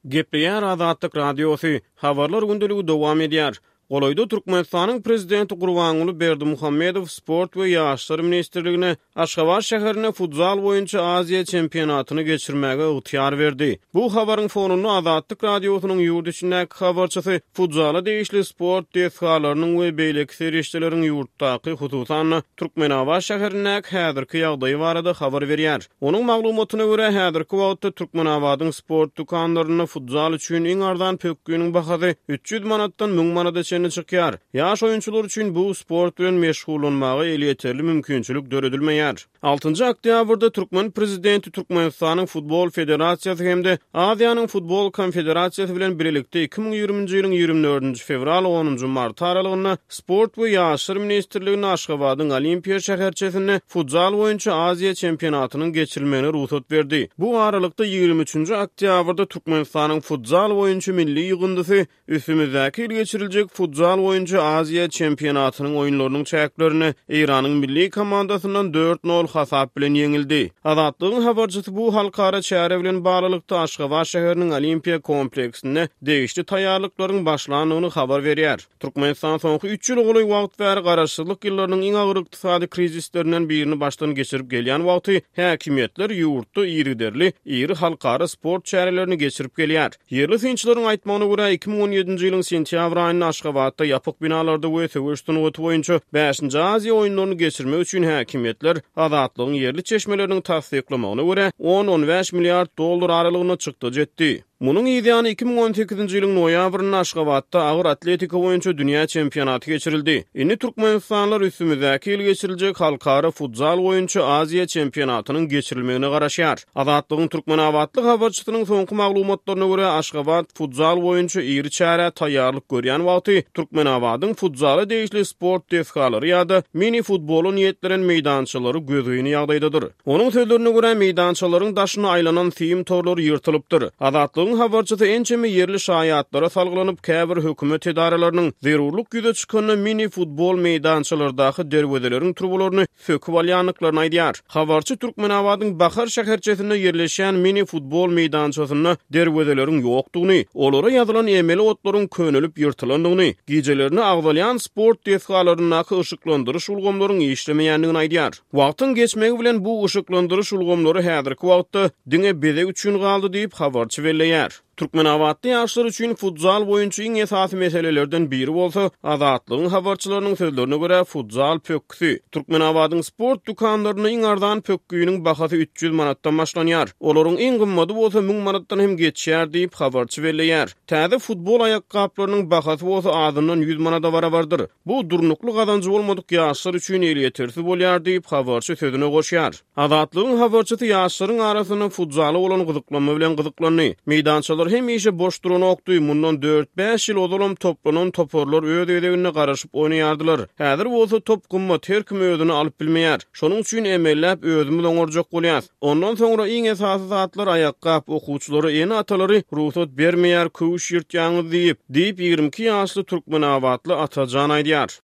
Gepleýär Azatlyk Radiosu habarlar gündeliği dowam edýär. Golaýda Türkmenistanyň prezidenti Gurbanuly Berdimuhammedow sport we ýaşlar ministrligine Aşgabat şäherine futsal boýunça Aziýa çempionatyny geçirmäge ygtyýar berdi. Bu habaryň fonuny Azatlyk Radiosynyň ýurt içindäki habarçysy futsala degişli sport desgalarynyň we beýleki serişçileriň ýurtdaky hususan Türkmenabat şäherindäki häzirki ýagdaýy barada habar berýär. Onuň maglumatyna görä häzirki wagtda Türkmenabatyň sport dukanlaryny futsal üçin iň ardan pökküniň bahasy 300 manatdan 1000 manata çykýar. Ýaş oýunçylar üçin bu sport bilen meşgullanmagy elýeterli mümkinçilik döredilmeýär. 6-njy oktýabrda Türkmen prezidenti Türkmenistanyň futbol federasiýasy hemde Aziýanyň futbol konfederasiýasy bilen birlikde 2020-nji ýylyň 24-nji fevral 10-njy mart aralygyna sport we ýaşlar ministrligine Aşgabatyň Olimpiýa şäherçesinde futsal boýunça Aziýa çempionatynyň geçirilmegine ruhsat berdi. Bu aralykda 23-nji oktýabrda Türkmenistanyň futsal boýunça milli ýygyndysy üstümizdäki ýyl geçiriljek futsal boýunça Aziýa çempionatynyň oýunlarynyň çäklerini Iranyň milli komandasyndan 4-0 hasap bilen ýeňildi. Azatlygyň habarçysy bu halkara çäre bilen baglykda Aşgabat şäheriniň Olimpiýa kompleksinde degişli taýýarlyklaryň başlanýyny habar berýär. Türkmenistan soňky 3 ýyl goly wagt bäri garaşsyzlyk ýyllarynyň iň agyr ykdysady krizislerinden birini başdan geçirip gelýän wagty häkimetler ýurtda ýygyderli ýyry halkara sport çärelerini geçirip gelýär. Ýerli synçylaryň aýtmagyna görä 2017-nji ýylyň sentýabr aýynda Aşgabatda ýapyk binalarda we töwüşdün ötü boýunça 5-nji Aziýa oýunlaryny geçirmek üçin häkimetler Azatlygyň ýerli çeşmelerini tasdiklamagyna görä 10-15 milliard dollar aralygyna çykdy jetdi. Munun ýa-da 2018-nji ýylyň noýabryna Aşgabatda agyr atletika boýunça dünýä çempionaty geçirildi. Indi Türkmenistanlar üstümizdäki ýyl geçiriljek halkara futsal boýunça Aziýa çempionatynyň geçirilmegine garaşýar. Azatlygyň Türkmenabatlyk habarçysynyň soňky maglumatlaryna görä Aşgabat futsal boýunça ýyry çäre taýýarlyk görýän wagty Türkmenabatyň futsala degişli sport desgalary ýa-da mini futbolun ýetleren meýdançylary gözüýüni ýagdaýdadyr. Onuň sözlerine görä meýdançylaryň daşyna aýlanan film torlary ýyrtylypdyr. Azatlygyň habarçysy ençemi ýerli şaýatlara salgylanyp käbir hökümet edaralarynyň zerurluk ýüze çykanyny mini futbol meýdançylardaky derwedelerin turbalaryny söküp alýanlyklaryny aýdýar. Habarçy Türkmenabatyň Bahar şäherçesinde ýerleşen mini futbol meýdançysyna derwedeleriň ýokdugyny, olara ýazylan emeli otlaryň könülip ýyrtylandygyny, gijelerini agdalýan sport desgalarynyňky ışıklandyryş ulgamlaryň işlemeýändigini aýdýar. Wagtyň geçmegi bilen bu ışıklandyryş ulgamlary häzirki wagtda diňe bede üçin galdy diýip habarçy belleýär. Türkmenabatda ýaşlar üçin futsal boýunça iň esasy meselelerden biri bolsa, Azatlygyň habarçylarynyň sözlerine görä futsal pökküsi. Türkmenabatyň sport dukanlaryny iň ardan pökküýüniň bahasy 300 manatdan başlanýar. Olaryň iň gymmaty bolsa 1000 manatdan hem geçýär diýip habarçy belleýär. Täze futbol aýakgaplarynyň bahasy bolsa azyndan 100 manata barabardyr. Bu durnukly gazanjy bolmadyk ýaşlar üçin elýeterli bolýar diýip habarçy sözüne goşýar. Azatlygyň habarçysy ýaşlaryň arasyna futsala bolan gyzyklanma bilen gyzyklandy. Meýdançylar hem işe boş duran okduy mundan 4-5 ýyl odalam toplanan toporlar öde-ödegine garaşyp oýnaýardylar. Häzir bolsa top gymmat her kim özüni alyp bilmeýär. Şonuň üçin emellep özümi doňarjak bolýar. Ondan soňra iň esasy zatlar aýakgap okuwçylary ýene atalary ruhsat bermeýär, köwüş ýyrtýaňyz diýip 22 ýaşly Türkmenabatly Atajan aýdýar.